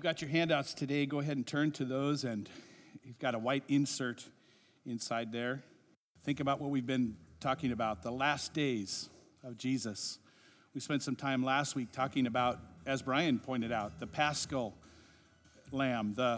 got your handouts today, go ahead and turn to those, and you've got a white insert inside there. Think about what we've been talking about, the last days of Jesus. We spent some time last week talking about, as Brian pointed out, the Paschal lamb, the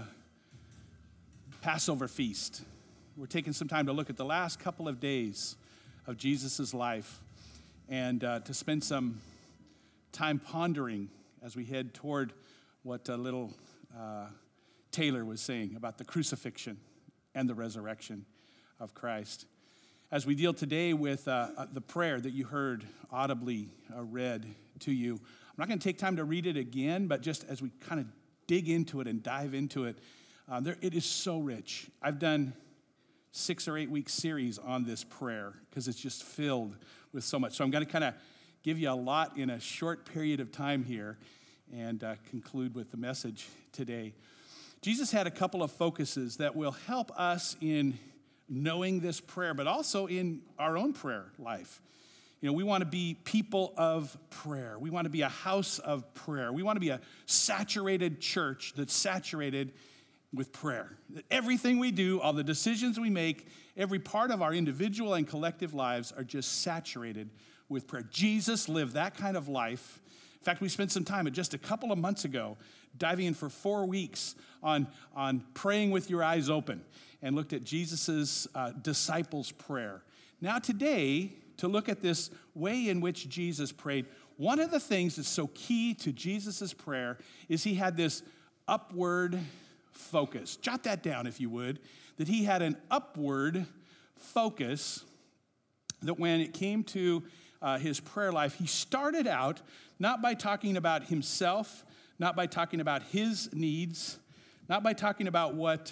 Passover feast. We're taking some time to look at the last couple of days of Jesus' life and to spend some time pondering as we head toward what little Taylor was saying about the crucifixion and the resurrection of Christ. As we deal today with the prayer that you heard audibly read to you, I'm not going to take time to read it again, but just as we kind of dig into it and dive into it, it is so rich. I've done 6 or 8 week series on this prayer because it's just filled with so much. So I'm going to kind of give you a lot in a short period of time here and conclude with the message today. Jesus had a couple of focuses that will help us in knowing this prayer, but also in our own prayer life. You know, we want to be people of prayer. We want to be a house of prayer. We want to be a saturated church that's saturated with prayer. That everything we do, all the decisions we make, every part of our individual and collective lives are just saturated with prayer. Jesus lived that kind of life. In fact, we spent some time just a couple of months ago diving in for 4 weeks on praying with your eyes open and looked at Jesus' disciples' prayer. Now today, to look at this way in which Jesus prayed, one of the things that's so key to Jesus' prayer is he had this upward focus. Jot that down if you would, that he had an upward focus, that when it came to his prayer life, he started out not by talking about himself, not by talking about his needs, not by talking about what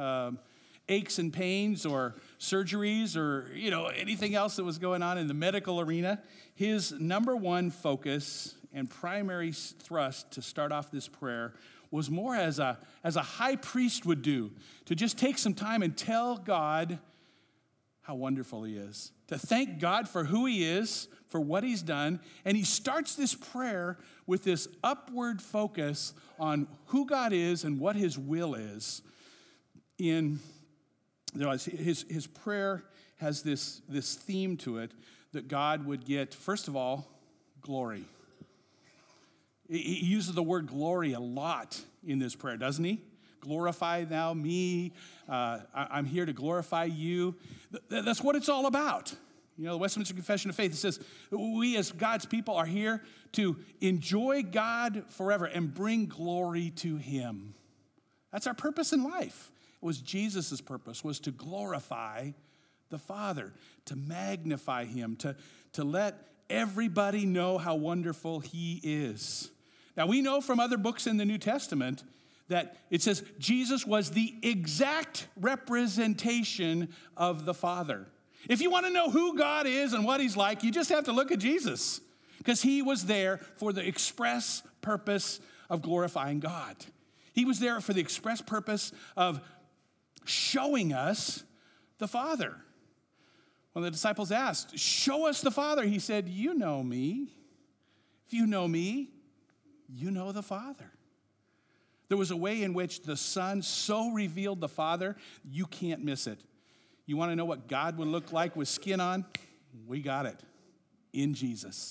aches and pains or surgeries or anything else that was going on in the medical arena. His number one focus and primary thrust to start off this prayer was more as a high priest would do, to just take some time and tell God how wonderful he is, to thank God for who he is, for what he's done. And he starts this prayer with this upward focus on who God is and what his will is. His prayer has this theme to it, that God would get, first of all, glory. He uses the word glory a lot in this prayer, doesn't he? Glorify thou me. I'm here to glorify you. That's what it's all about. The Westminster Confession of Faith, it says, we as God's people are here to enjoy God forever and bring glory to him. That's our purpose in life. It was Jesus' purpose, was to glorify the Father, to magnify him, to let everybody know how wonderful he is. Now, we know from other books in the New Testament that it says Jesus was the exact representation of the Father. If you want to know who God is and what he's like, you just have to look at Jesus, because he was there for the express purpose of glorifying God. He was there for the express purpose of showing us the Father. When the disciples asked, "Show us the Father," he said, "You know me. If you know me, you know the Father." There was a way in which the Son so revealed the Father, you can't miss it. You want to know what God would look like with skin on? We got it in Jesus.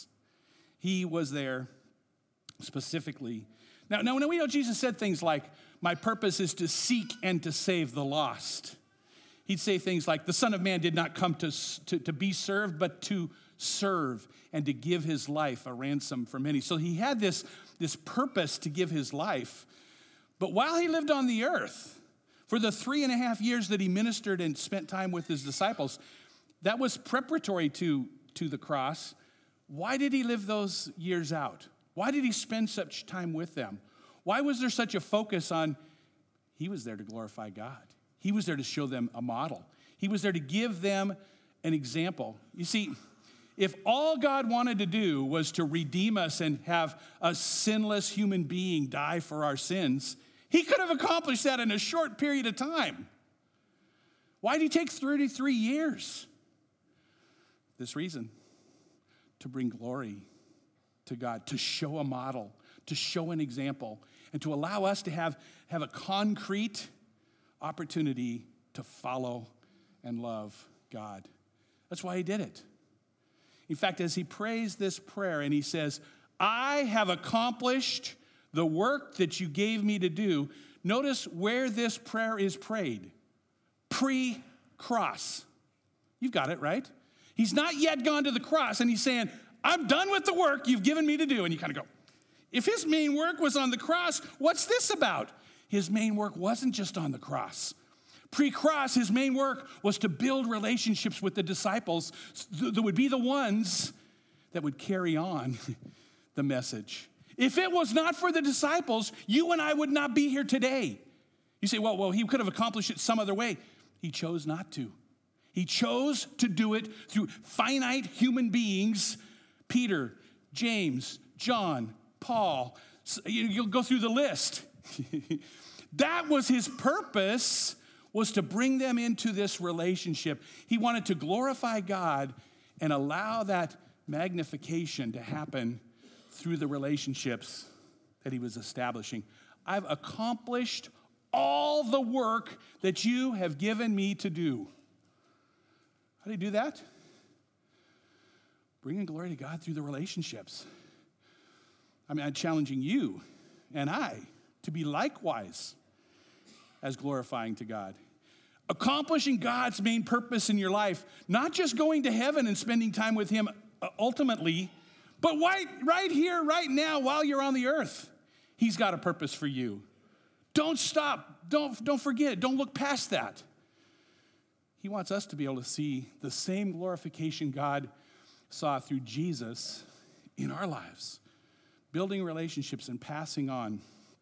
He was there specifically. Now we know Jesus said things like, "My purpose is to seek and to save the lost." He'd say things like, "The Son of Man did not come to be served, but to serve and to give his life a ransom for many." So he had this purpose to give his life. But while he lived on the earth, for the 3.5 years that he ministered and spent time with his disciples, that was preparatory to the cross. Why did he live those years out? Why did he spend such time with them? Why was there such a focus on, he was there to glorify God. He was there to show them a model. He was there to give them an example. You see, if all God wanted to do was to redeem us and have a sinless human being die for our sins, he could have accomplished that in a short period of time. Why did he take 33 years? This reason, to bring glory to God, to show a model, to show an example. and to allow us to have a concrete opportunity to follow and love God. That's why he did it. In fact, as he prays this prayer and he says, I have accomplished the work that you gave me to do, notice where this prayer is prayed. Pre-cross. You've got it, right? He's not yet gone to the cross, and he's saying, I'm done with the work you've given me to do. And you kind of go, if his main work was on the cross, what's this about? His main work wasn't just on the cross. Pre-cross, his main work was to build relationships with the disciples that would be the ones that would carry on the message. If it was not for the disciples, you and I would not be here today. You say, well, he could have accomplished it some other way. He chose not to. He chose to do it through finite human beings, Peter, James, John, Paul. You'll go through the list. That was his purpose, was to bring them into this relationship. He wanted to glorify God and allow that magnification to happen through the relationships that he was establishing. I've accomplished all the work that you have given me to do. How do you do that? Bringing glory to God through the relationships. I'm challenging you and I to be likewise as glorifying to God. Accomplishing God's main purpose in your life, not just going to heaven and spending time with him ultimately, but right here, right now, while you're on the earth, he's got a purpose for you. Don't stop. Don't forget it. Don't look past that. He wants us to be able to see the same glorification God saw through Jesus in our lives, building relationships and passing on.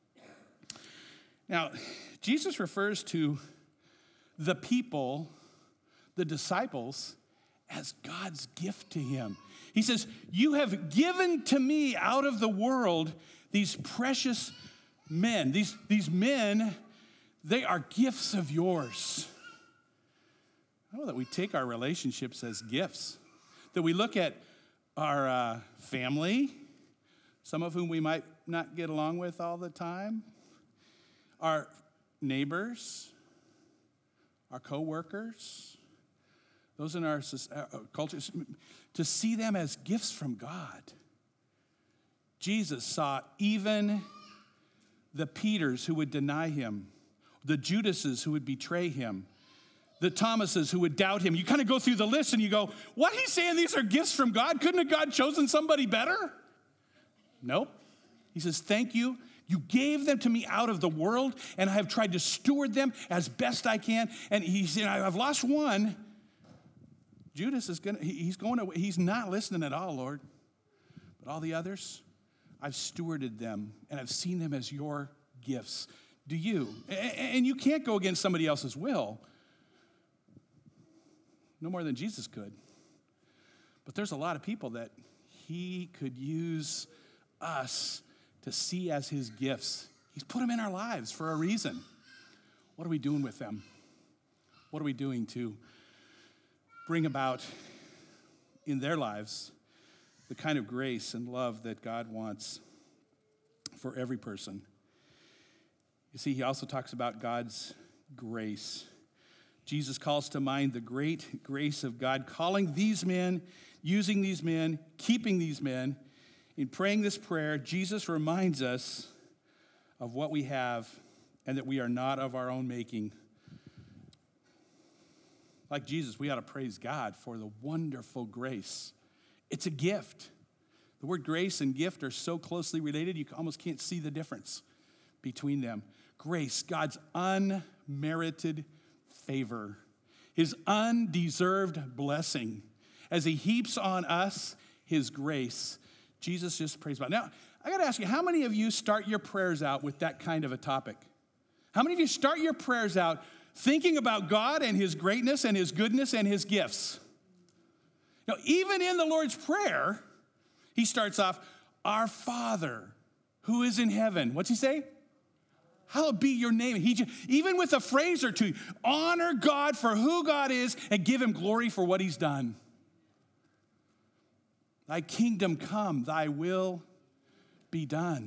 Now, Jesus refers to the people, the disciples, as God's gift to him. He says, you have given to me out of the world these precious men. These men, they are gifts of yours. I know that we take our relationships as gifts, that we look at our family, some of whom we might not get along with all the time, our neighbors, our co-workers, those in our cultures, to see them as gifts from God. Jesus saw even the Peters who would deny him, the Judases who would betray him, the Thomases who would doubt him. You kind of go through the list and you go, what, he's saying these are gifts from God? Couldn't have God chosen somebody better? Nope. He says, thank you. You gave them to me out of the world, and I have tried to steward them as best I can. And he said, I've lost one. Judas is he's not listening at all, Lord. But all the others, I've stewarded them, and I've seen them as your gifts. Do you? And you can't go against somebody else's will. No more than Jesus could. But there's a lot of people that he could use us to see as his gifts. He's put them in our lives for a reason. What are we doing with them? What are we doing to bring about in their lives the kind of grace and love that God wants for every person? You see, he also talks about God's grace. Jesus calls to mind the great grace of God, calling these men, using these men, keeping these men. In praying this prayer, Jesus reminds us of what we have and that we are not of our own making. Like Jesus, we ought to praise God for the wonderful grace. It's a gift. The word grace and gift are so closely related, you almost can't see the difference between them. Grace, God's unmerited favor, his undeserved blessing, as he heaps on us his grace. Jesus just prays about it. Now, I got to ask you, how many of you start your prayers out with that kind of a topic? How many of you start your prayers out thinking about God and his greatness and his goodness and his gifts? Now, even in the Lord's Prayer, he starts off, our Father who is in heaven. What's he say? Hallowed be your name. Even with a phrase or two, honor God for who God is and give him glory for what he's done. Thy kingdom come, thy will be done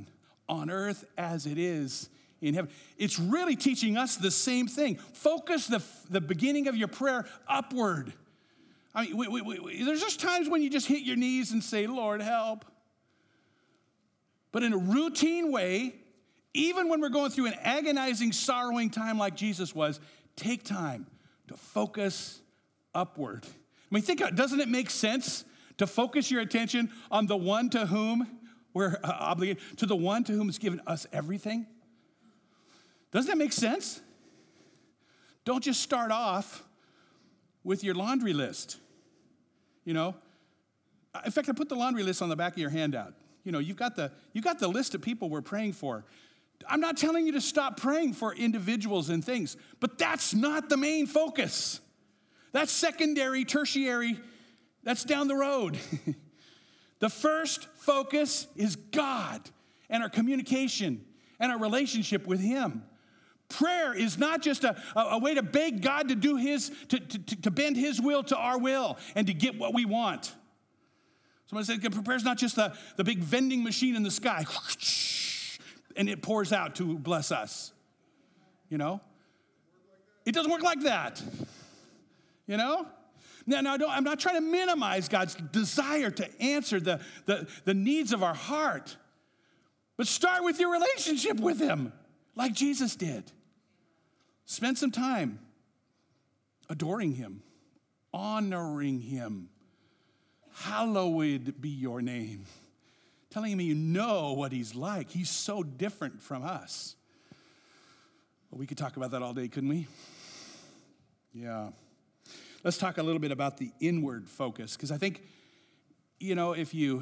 on earth as it is in heaven. It's really teaching us the same thing. Focus the beginning of your prayer upward. I mean, there's just times when you just hit your knees and say, Lord, help. But in a routine way, even when we're going through an agonizing, sorrowing time like Jesus was, take time to focus upward. I mean, doesn't it make sense to focus your attention on the one to whom we're obligated, to the one to whom has given us everything? Doesn't that make sense? Don't just start off with your laundry list. You know, in fact, I put the laundry list on the back of your handout. You know, you've got the list of people we're praying for. I'm not telling you to stop praying for individuals and things, but that's not the main focus. That's secondary, tertiary, that's down the road. The first focus is God and our communication and our relationship with Him. Prayer is not just a way to beg God to do to bend His will to our will and to get what we want. Someone said prayer is not just the big vending machine in the sky, and it pours out to bless us. You know? It doesn't work like that. You know? Now I'm not trying to minimize God's desire to answer the needs of our heart. But start with your relationship with Him, like Jesus did. Spend some time adoring Him, honoring Him. Hallowed be your name. Telling Him you know what He's like. He's so different from us. Well, we could talk about that all day, couldn't we? Yeah. Let's talk a little bit about the inward focus, because I think, you know, if you're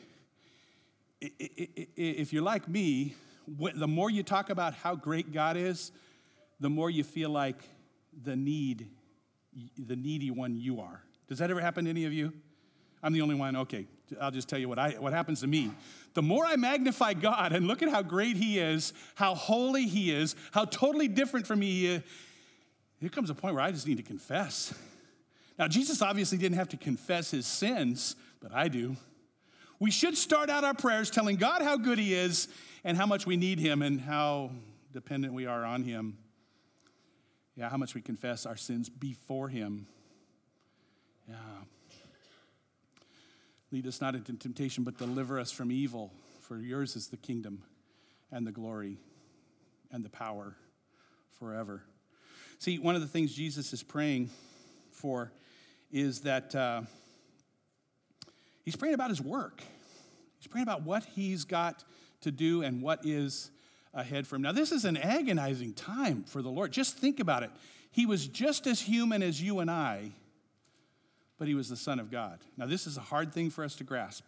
like me, the more you talk about how great God is, the more you feel like the needy one you are. Does that ever happen to any of you? I'm the only one. Okay, I'll just tell you what happens to me. The more I magnify God and look at how great He is, how holy He is, how totally different from me He is, there comes a point where I just need to confess. Now, Jesus obviously didn't have to confess His sins, but I do. We should start out our prayers telling God how good He is and how much we need Him and how dependent we are on Him. Yeah, how much we confess our sins before Him. Yeah. Lead us not into temptation, but deliver us from evil. For yours is the kingdom and the glory and the power forever. See, one of the things Jesus is praying for is that He's praying about His work. He's praying about what He's got to do and what is ahead for Him. Now, this is an agonizing time for the Lord. Just think about it. He was just as human as you and I, but He was the Son of God. Now, this is a hard thing for us to grasp.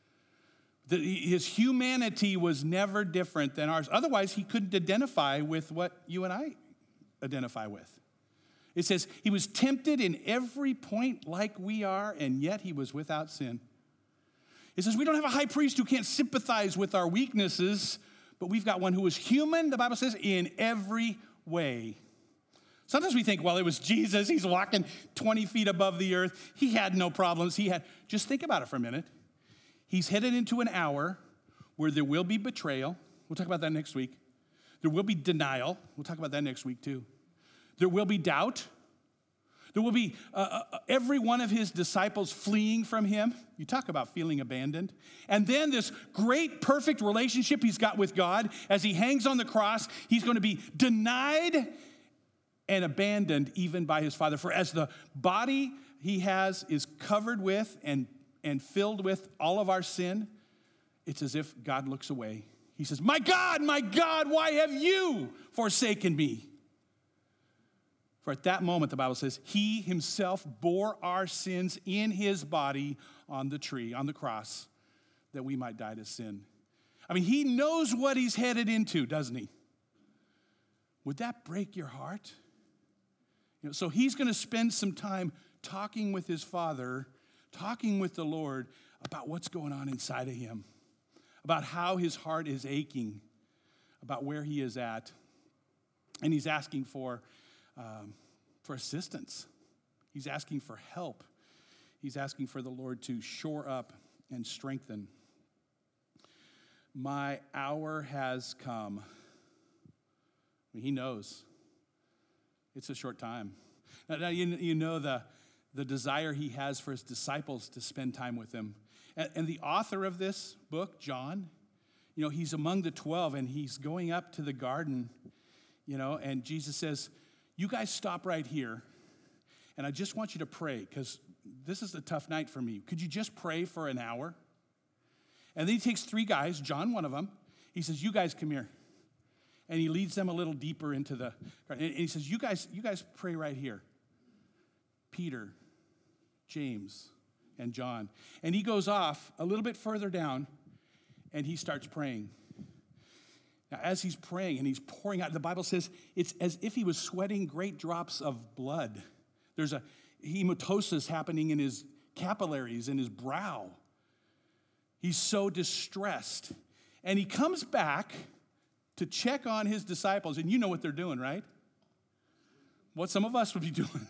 His humanity was never different than ours. Otherwise, He couldn't identify with what you and I identify with. It says, He was tempted in every point like we are, and yet He was without sin. It says, we don't have a high priest who can't sympathize with our weaknesses, but we've got one who was human, the Bible says, in every way. Sometimes we think, well, it was Jesus. He's walking 20 feet above the earth. He had no problems. Just think about it for a minute. He's headed into an hour where there will be betrayal. We'll talk about that next week. There will be denial. We'll talk about that next week too. There will be doubt. There will be every one of His disciples fleeing from Him. You talk about feeling abandoned. And then this great, perfect relationship He's got with God. As He hangs on the cross, He's going to be denied and abandoned even by His Father. For as the body He has is covered with and filled with all of our sin, it's as if God looks away. He says, my God, why have you forsaken me? For at that moment, the Bible says, He Himself bore our sins in His body on the tree, on the cross, that we might die to sin. I mean, He knows what He's headed into, doesn't He? Would that break your heart? You know, so He's going to spend some time talking with His Father, talking with the Lord about what's going on inside of Him, about how His heart is aching, about where He is at. And He's asking for assistance. He's asking for help. He's asking for the Lord to shore up and strengthen. my hour has come. I mean, he knows. It's a short time. Now you know the desire he has for his disciples to spend time with him. And the author of this book, John, he's among the 12, and he's going up to the garden, and Jesus says, you guys stop right here, and I just want you to pray, because this is a tough night for me. Could you just pray for an hour? And then he takes 3 guys, John one of them. He says, you guys come here. And he leads them a little deeper into the garden. And he says, you guys pray right here. Peter, James, and John. And he goes off a little bit further down, and he starts praying. Now, as he's praying and he's pouring out, the Bible says it's as if he was sweating great drops of blood. There's a hematosis happening in his capillaries, in his brow. He's so distressed. And he comes back to check on his disciples. And you know what they're doing, right? What some of us would be doing.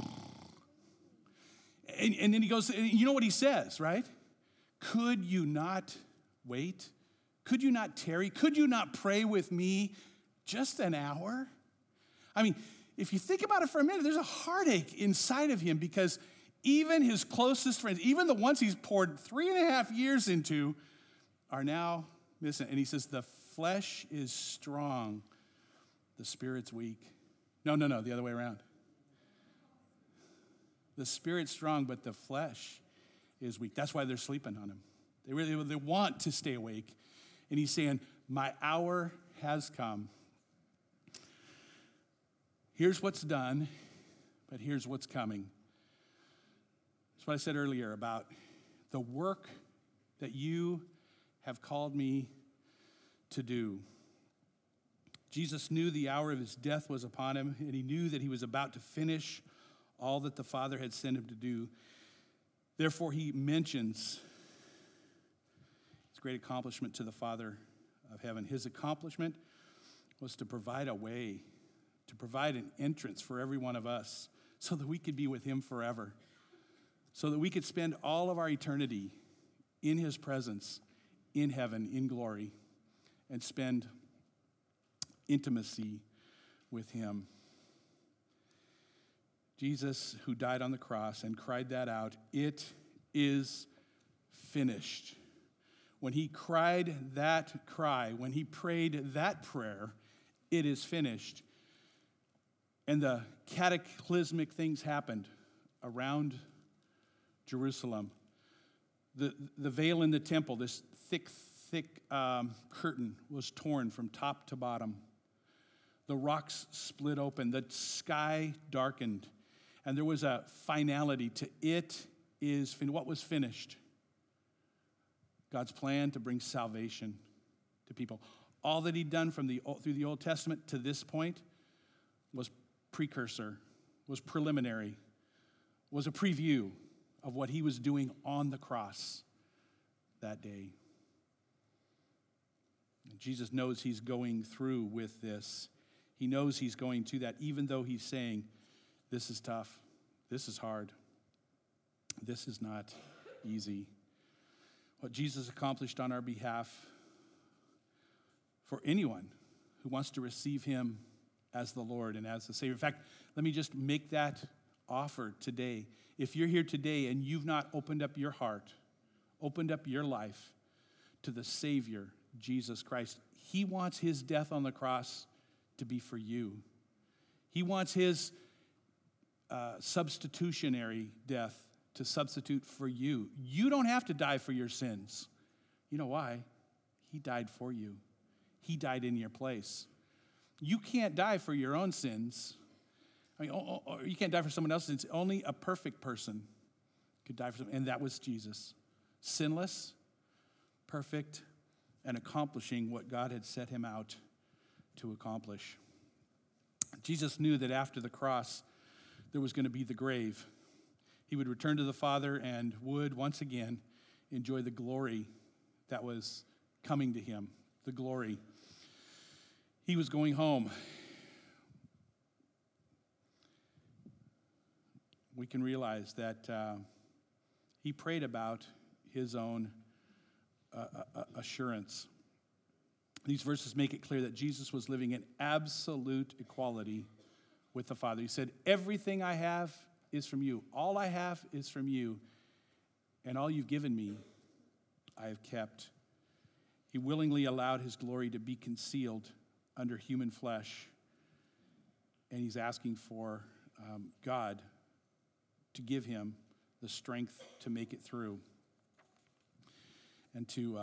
And then he goes, you know what he says, right? Could you not wait? Could you not tarry? Could you not pray with me just an hour? I mean, if you think about it for a minute, there's a heartache inside of him because even his closest friends, even the ones he's poured 3.5 years into, are now missing. And he says, the flesh is strong, the spirit's weak. No, the other way around. The spirit's strong, but the flesh is weak. That's why they're sleeping on him. They want to stay awake. And he's saying, my hour has come. Here's what's done, but here's what's coming. That's what I said earlier about the work that you have called me to do. Jesus knew the hour of his death was upon him, and he knew that he was about to finish all that the Father had sent him to do. Therefore, he mentions his great accomplishment to the Father of heaven. His accomplishment was to provide a way, to provide an entrance for every one of us so that we could be with him forever, so that we could spend all of our eternity in his presence, in heaven, in glory, and spend intimacy with him. Jesus, who died on the cross and cried that out, it is finished. When he cried that cry, when he prayed that prayer, it is finished. And the cataclysmic things happened around Jerusalem. The veil in the temple, this thick curtain was torn from top to bottom. The rocks split open. The sky darkened. And there was a finality to it is finished. What was finished? God's plan to bring salvation to people. All that he'd done through the Old Testament to this point was precursor, was preliminary, was a preview of what he was doing on the cross that day. And Jesus knows he's going through with this. He knows he's going to that, even though he's saying, this is tough, this is hard, this is not easy. What Jesus accomplished on our behalf for anyone who wants to receive him as the Lord and as the Savior. In fact, let me just make that offer today. If you're here today and you've not opened up your heart, opened up your life to the Savior, Jesus Christ, he wants his death on the cross to be for you. He wants his substitutionary death to substitute for you. You don't have to die for your sins. You know why? He died for you. He died in your place. You can't die for your own sins. I mean, you can't die for someone else's sins. Only a perfect person could die for someone, and that was Jesus. Sinless, perfect, and accomplishing what God had set him out to accomplish. Jesus knew that after the cross, there was going to be the grave. He would return to the Father and would once again enjoy the glory that was coming to him, the glory. He was going home. We can realize that he prayed about his own assurance. these verses make it clear that Jesus was living in absolute equality with the Father. He said, everything I have is from you. All I have is from you. And all you've given me, I have kept. He willingly allowed his glory to be concealed under human flesh. And he's asking for God to give him the strength to make it through and to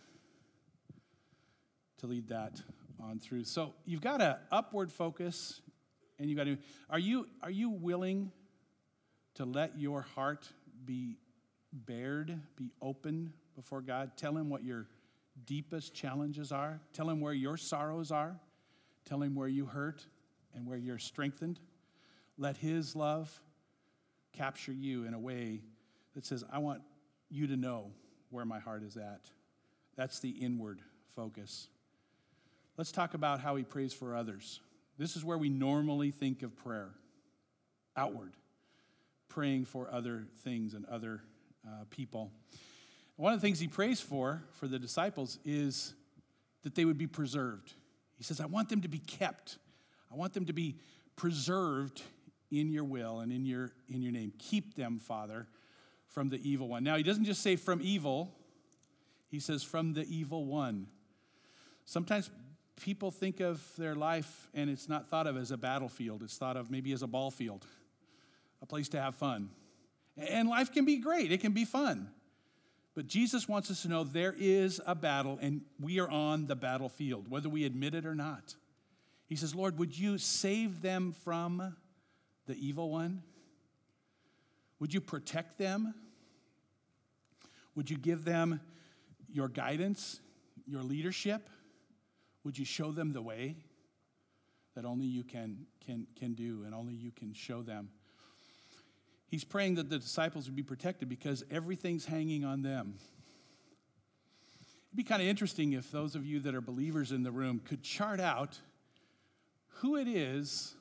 lead that on through. So you've got an upward focus, and you've got to. Are you willing to let your heart be bared, be open before God? Tell him what your deepest challenges are. Tell him where your sorrows are. Tell him where you hurt and where you're strengthened. Let his love capture you in a way that says, I want you to know where my heart is at. That's the inward focus. Let's talk about how he prays for others. This is where we normally think of prayer. Outward. Praying for other things and other people. One of the things he prays for the disciples is that they would be preserved. He says, I want them to be kept. I want them to be preserved in your will and in your name. Keep them, Father, from the evil one. Now, he doesn't just say from evil. He says from the evil one. Sometimes people think of their life and it's not thought of as a battlefield. It's thought of maybe as a ball field, a place to have fun. And life can be great. It can be fun. But Jesus wants us to know there is a battle and we are on the battlefield, whether we admit it or not. He says, Lord, would you save them from the evil one? Would you protect them? Would you give them your guidance, your leadership? Would you show them the way that only you can do and only you can show them? He's praying that the disciples would be protected because everything's hanging on them. It'd be kind of interesting if those of you that are believers in the room could chart out who it is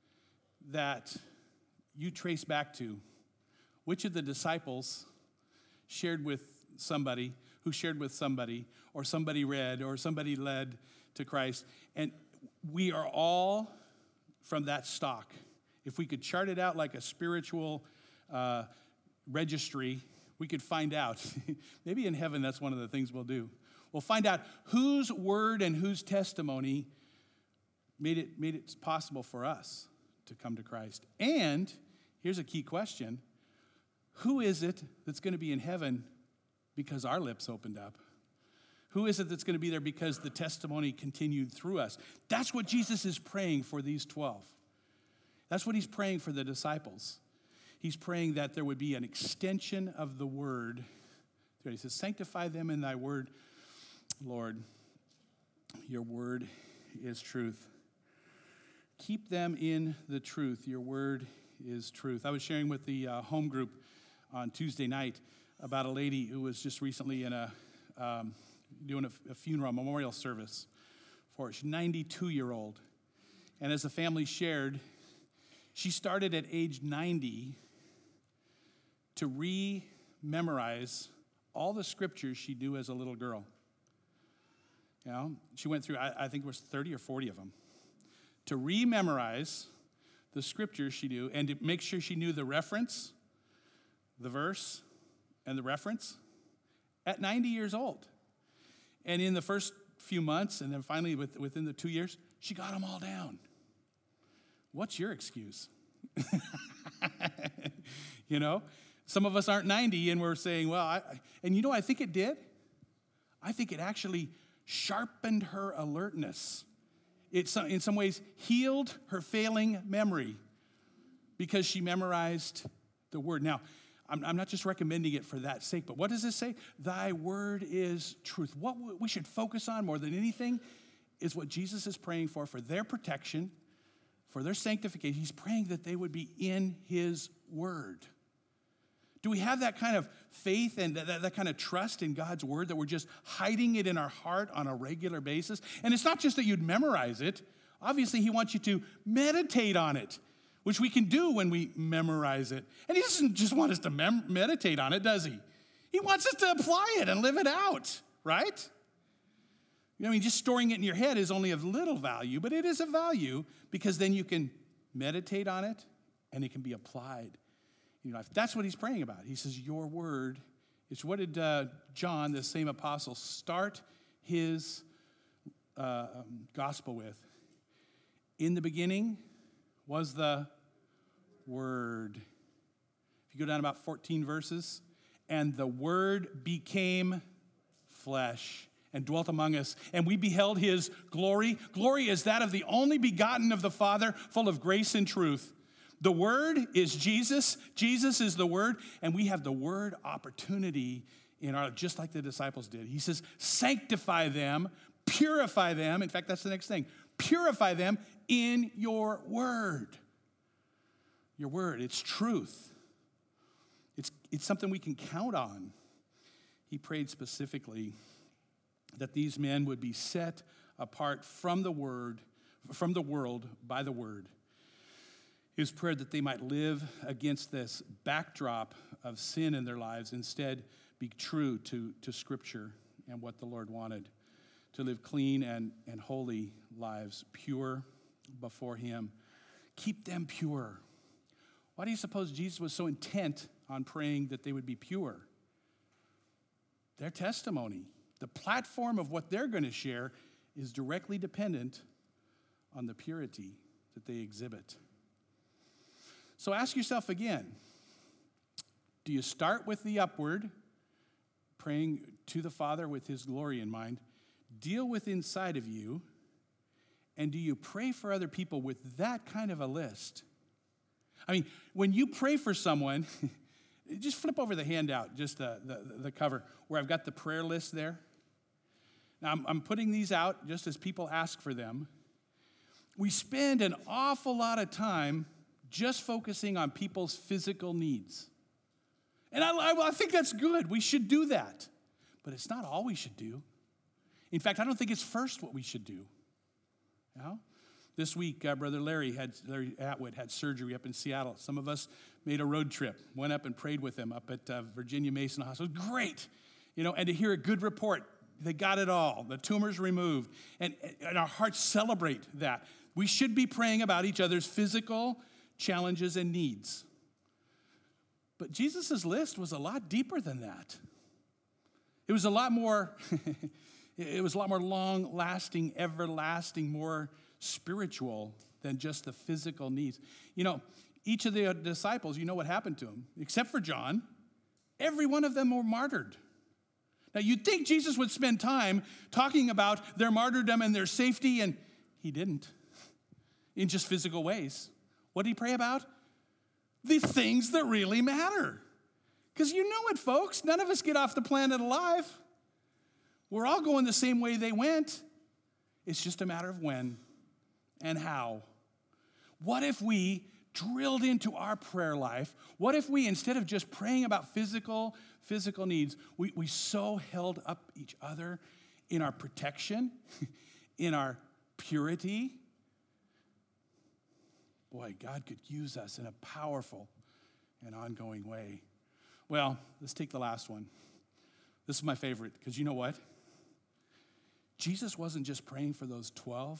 that you trace back to. Which of the disciples shared with somebody, who shared with somebody, or somebody read, or somebody led to Christ. And we are all from that stock. If we could chart it out like a spiritual registry, we could find out. Maybe in heaven, that's one of the things we'll do. We'll find out whose word and whose testimony made it possible for us to come to Christ. And here's a key question. Who is it that's going to be in heaven because our lips opened up? Who is it that's going to be there because the testimony continued through us? That's what Jesus is praying for these 12. That's what he's praying for the disciples. He's praying that there would be an extension of the word. He says, sanctify them in thy word, Lord. Your word is truth. Keep them in the truth. Your word is truth. I was sharing with the home group on Tuesday night about a lady who was just recently in doing a funeral, memorial service for her. She's a 92-year-old. And as the family shared, she started at age 90 to re-memorize all the scriptures she knew as a little girl. You know, she went through, I think it was 30 or 40 of them, to re-memorize the scriptures she knew and to make sure she knew the reference, the verse, and the reference at 90 years old. And in the first few months, and then finally within the 2 years, she got them all down. What's your excuse? You know, some of us aren't 90 and we're saying, well, I think it did. I think it actually sharpened her alertness. It, in some ways, healed her failing memory because she memorized the word. Now, I'm not just recommending it for that sake, but what does this say? Thy word is truth. What we should focus on more than anything is what Jesus is praying for their protection, for their sanctification. He's praying that they would be in his word. Do we have that kind of faith and that kind of trust in God's word that we're just hiding it in our heart on a regular basis? And it's not just that you'd memorize it. Obviously, he wants you to meditate on it, which we can do when we memorize it. And he doesn't just want us to meditate on it, does he? He wants us to apply it and live it out, right? I mean, just storing it in your head is only of little value, but it is of value because then you can meditate on it and it can be applied in your life. That's what he's praying about. He says, your word. It's what did John, the same apostle, start his gospel with? In the beginning was the Word. If you go down about 14 verses, and the Word became flesh and dwelt among us, and we beheld his glory. Glory is that of the only begotten of the Father, full of grace and truth. The Word is Jesus. Jesus is the Word, and we have the Word opportunity in our life, just like the disciples did. He says, sanctify them, purify them. In fact, that's the next thing. Purify them in your word. Your word, it's truth. It's something we can count on. He prayed specifically that these men would be set apart from the world by the word. His prayer that they might live against this backdrop of sin in their lives, instead be true to Scripture and what the Lord wanted, to live clean and holy lives, pure before him. Keep them pure. Why do you suppose Jesus was so intent on praying that they would be pure? Their testimony, the platform of what they're going to share, is directly dependent on the purity that they exhibit. So ask yourself again, do you start with the upward, praying to the Father with his glory in mind, deal with inside of you, and do you pray for other people with that kind of a list? I mean, when you pray for someone, just flip over the handout, just the cover, where I've got the prayer list there. Now, I'm putting these out just as people ask for them. We spend an awful lot of time just focusing on people's physical needs. And I think that's good. We should do that. But it's not all we should do. In fact, I don't think it's first what we should do. You know? This week, Brother Larry Atwood had surgery up in Seattle. Some of us made a road trip, went up and prayed with him up at Virginia Mason Hospital. It was great, and to hear a good report. They got it all. The tumor's removed. And our hearts celebrate that. We should be praying about each other's physical challenges and needs. But Jesus' list was a lot deeper than that. It was a lot more, long-lasting, everlasting, more spiritual than just the physical needs. Each of the disciples, you know what happened to them, except for John. Every one of them were martyred. Now, you'd think Jesus would spend time talking about their martyrdom and their safety, and he didn't, in just physical ways. What did he pray about? The things that really matter. Because you know it, folks. None of us get off the planet alive. We're all going the same way they went. It's just a matter of when and how. What if we drilled into our prayer life? What if we, instead of just praying about physical needs, we so held up each other in our protection, in our purity? Boy, God could use us in a powerful and ongoing way. Well, let's take the last one. This is my favorite, because you know what? Jesus wasn't just praying for those 12.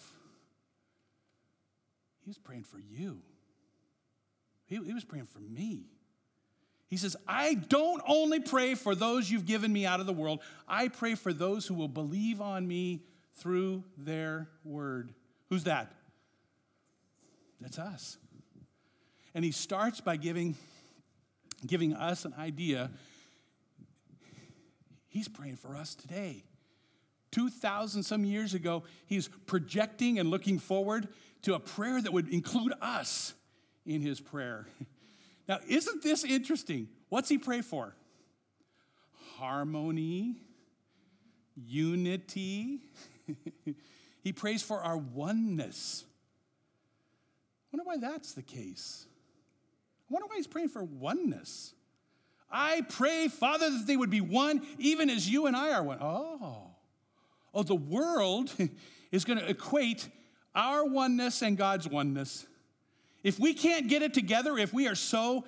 He was praying for you. He was praying for me. He says, I don't only pray for those you've given me out of the world. I pray for those who will believe on me through their word. Who's that? That's us. And he starts by giving us an idea. He's praying for us today. 2,000 some years ago, he's projecting and looking forward to a prayer that would include us in his prayer. Now, isn't this interesting? What's he pray for? Harmony, unity. He prays for our oneness. I wonder why that's the case. I wonder why he's praying for oneness. I pray, Father, that they would be one, even as you and I are one. Oh, the world is going to equate our oneness and God's oneness. If we can't get it together, if we are so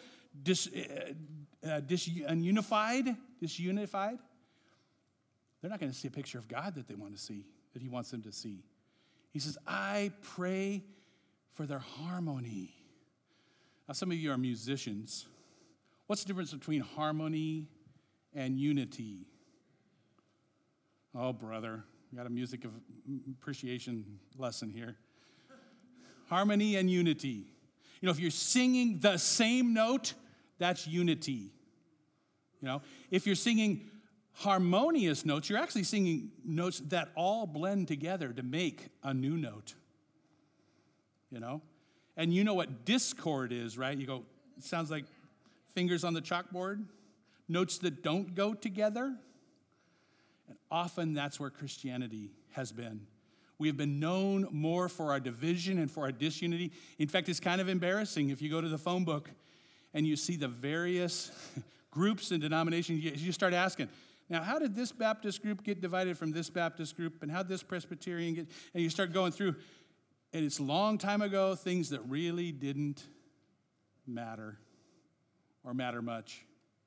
disunified, they're not going to see a picture of God that they want to see. that he wants them to see. He says, I pray for their harmony. Now, some of you are musicians. What's the difference between harmony and unity? Oh, brother, we got a music of appreciation lesson here. Harmony and unity. You know, if you're singing the same note, that's unity. You know, if you're singing harmonious notes, you're actually singing notes that all blend together to make a new note. You know? And you know what discord is, right? You go, it sounds like fingers on the chalkboard, notes that don't go together. And often that's where Christianity has been. We have been known more for our division and for our disunity. In fact, it's kind of embarrassing if you go to the phone book and you see the various groups and denominations, you start asking, now, how did this Baptist group get divided from this Baptist group? And how did this Presbyterian get, and you start going through, and it's a long time ago, things that really didn't matter or matter much.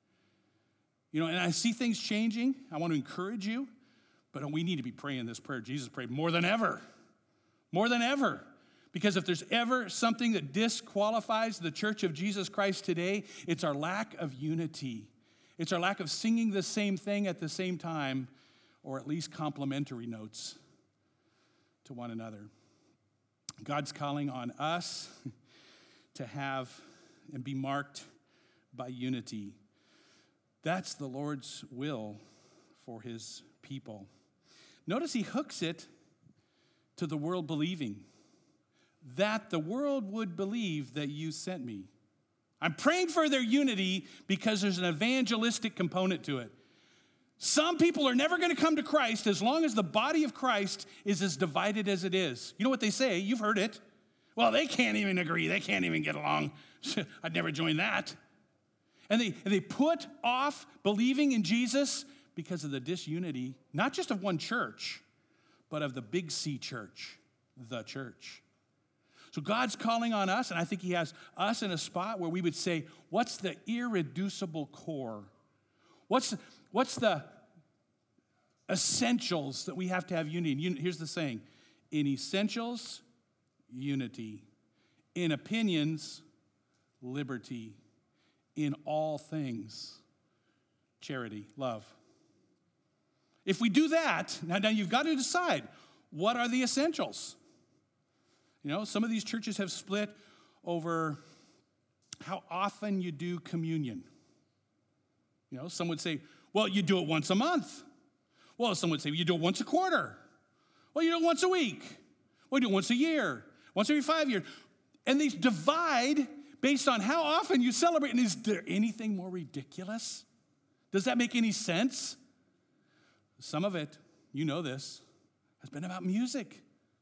You know, and I see things changing. I want to encourage you, but we need to be praying this prayer Jesus prayed more than ever. More than ever. Because if there's ever something that disqualifies the Church of Jesus Christ today, it's our lack of unity. It's our lack of singing the same thing at the same time, or at least complementary notes to one another. God's calling on us to have and be marked by unity. That's the Lord's will for his people. Notice he hooks it to the world believing, that the world would believe that you sent me. I'm praying for their unity because there's an evangelistic component to it. Some people are never going to come to Christ as long as the body of Christ is as divided as it is. You know what they say? You've heard it. Well, they can't even agree. They can't even get along. I'd never join that. And they put off believing in Jesus because of the disunity, not just of one church, but of the big C church, the church. So God's calling on us, and I think he has us in a spot where we would say, what's the irreducible core? What's the essentials that we have to have unity? Here's the saying, in essentials, unity. In opinions, liberty. In all things, charity, love. If we do that, now you've got to decide, what are the essentials? You know, some of these churches have split over how often you do communion. You know, some would say, well, you do it once a month. Well, some would say, you do it once a quarter. Well, you do it once a week. Well, you do it once a year, once every 5 years. And they divide based on how often you celebrate. And is there anything more ridiculous? Does that make any sense? Some of it, you know this, has been about music.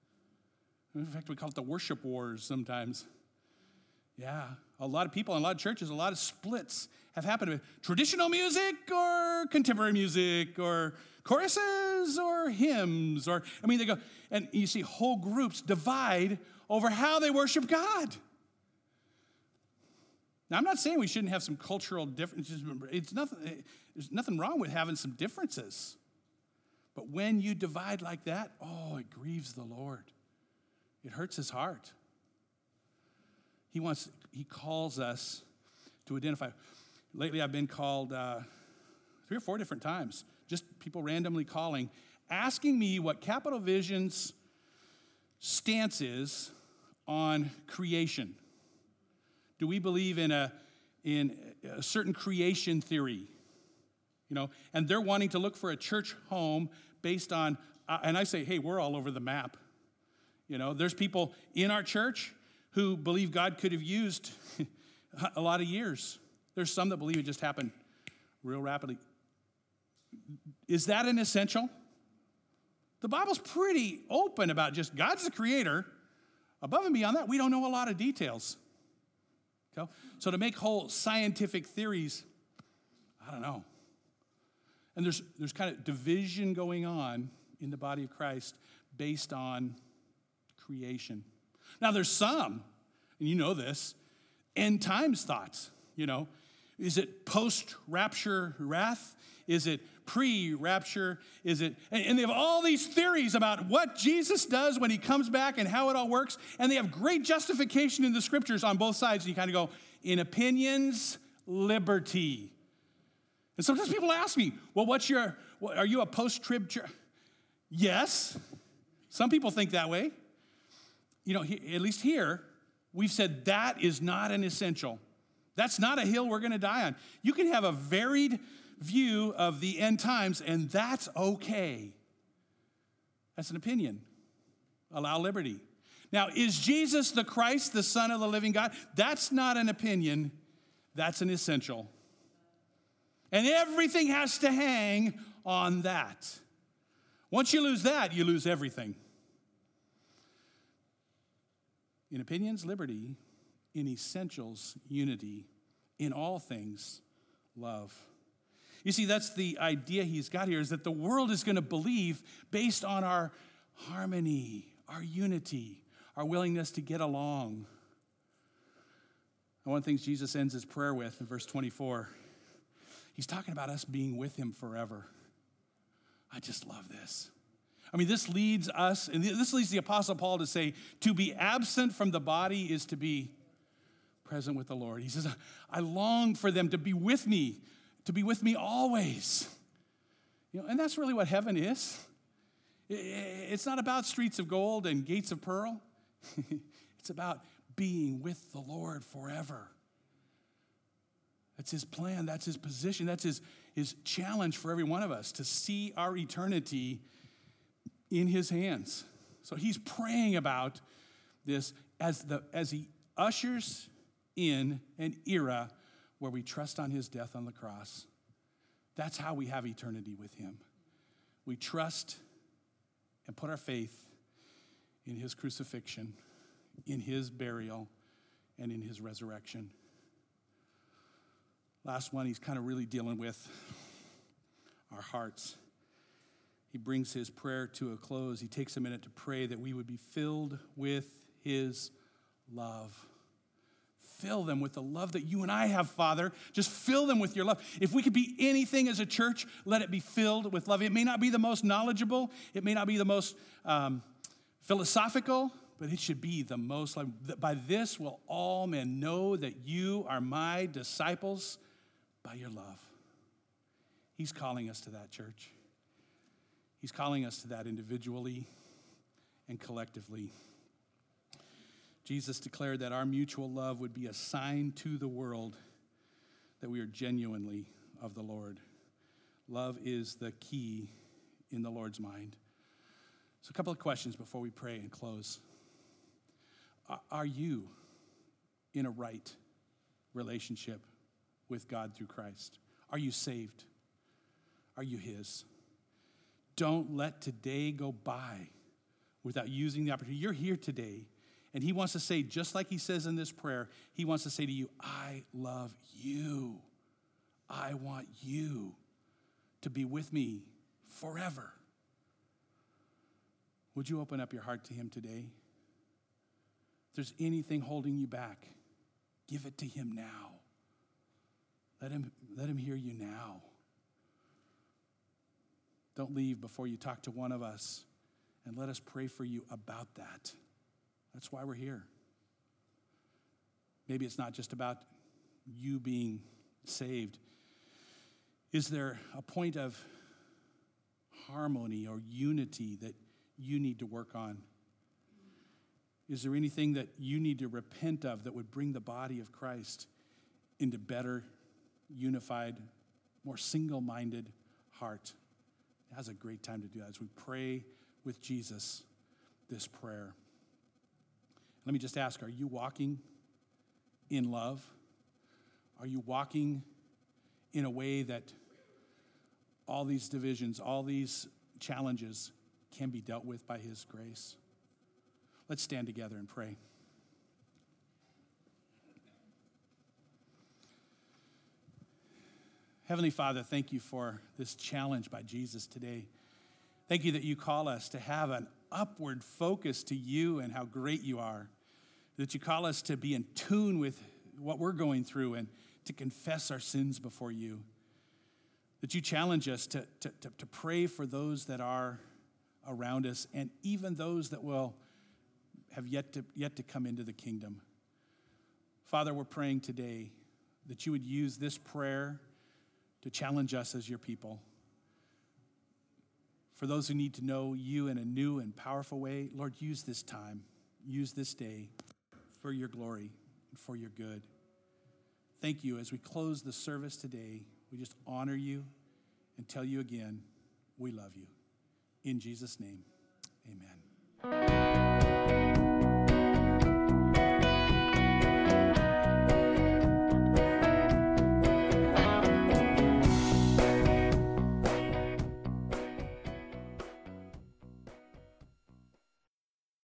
In fact, we call it the worship wars sometimes. Yeah, a lot of people in a lot of churches, a lot of splits have happened with traditional music or contemporary music or choruses or hymns. They go, and you see whole groups divide over how they worship God. Now, I'm not saying we shouldn't have some cultural differences. There's nothing wrong with having some differences. But when you divide like that, it grieves the Lord. It hurts his heart. He calls us to identify. Lately, I've been called 3 or 4 different times, just people randomly calling, asking me what Capital Vision's stance is on creation. Do we believe in a certain creation theory? You know, and they're wanting to look for a church home based on, and I say, hey, we're all over the map. You know, there's people in our church who believe God could have used a lot of years. There's some that believe it just happened real rapidly. Is that an essential? The Bible's pretty open about just God's the creator. Above and beyond that, we don't know a lot of details. Okay? So to make whole scientific theories, I don't know. And there's kind of division going on in the body of Christ based on creation. Now there's some, and you know this, end times thoughts, you know. Is it post-rapture wrath? Is it pre-rapture? Is it, and they have all these theories about what Jesus does when he comes back and how it all works. And they have great justification in the scriptures on both sides. And you kind of go, in opinions, liberty. And sometimes people ask me, well, are you a post-trib church? Yes. Some people think that way. You know, at least here, we've said that is not an essential. That's not a hill we're going to die on. You can have a varied view of the end times, and that's okay. That's an opinion. Allow liberty. Now, is Jesus the Christ, the Son of the living God? That's not an opinion. That's an essential. And everything has to hang on that. Once you lose that, you lose everything. In opinions, liberty. In essentials, unity. In all things, love. You see, that's the idea he's got here, is that the world is going to believe based on our harmony, our unity, our willingness to get along. And one of the things Jesus ends his prayer with in verse 24, he's talking about us being with him forever. I just love this. I mean, this leads us, and this leads the Apostle Paul to say, to be absent from the body is to be present with the Lord. He says, I long for them to be with me always. You know, and that's really what heaven is. It's not about streets of gold and gates of pearl. It's about being with the Lord forever. That's his plan. That's his position. That's his challenge for every one of us, to see our eternity in his hands. So he's praying about this as he ushers in an era where we trust on his death on the cross. That's how we have eternity with him. We trust and put our faith in his crucifixion, in his burial, and in his resurrection. Last one, he's kind of really dealing with our hearts. He brings his prayer to a close. He takes a minute to pray that we would be filled with his love. Fill them with the love that you and I have, Father. Just fill them with your love. If we could be anything as a church, let it be filled with love. It may not be the most knowledgeable. It may not be the most philosophical, but it should be the most love. By this will all men know that you are my disciples, by your love. He's calling us to that, church. He's calling us to that individually and collectively. Jesus declared that our mutual love would be a sign to the world that we are genuinely of the Lord. Love is the key in the Lord's mind. So a couple of questions before we pray and close. Are you in a right relationship with God through Christ? Are you saved? Are you his? Don't let today go by without using the opportunity. You're here today, and he wants to say, just like he says in this prayer, he wants to say to you, I love you. I want you to be with me forever. Would you open up your heart to him today? If there's anything holding you back, give it to him now. Let him hear you now. Don't leave before you talk to one of us, and let us pray for you about that. That's why we're here. Maybe it's not just about you being saved. Is there a point of harmony or unity that you need to work on? Is there anything that you need to repent of that would bring the body of Christ into better, unified, more single-minded heart? Now's a great time to do that as we pray with Jesus this prayer. Let me just ask, are you walking in love? Are you walking in a way that all these divisions, all these challenges can be dealt with by his grace? Let's stand together and pray. Heavenly Father, thank you for this challenge by Jesus today. Thank you that you call us to have an upward focus to you and how great you are. That you call us to be in tune with what we're going through and to confess our sins before you, that you challenge us to pray for those that are around us and even those that will have yet to come into the kingdom. Father, we're praying today that you would use this prayer to challenge us as your people. For those who need to know you in a new and powerful way, Lord, use this time, use this day for your glory and for your good. Thank you. As we close the service today, we just honor you and tell you again, we love you. In Jesus' name, amen.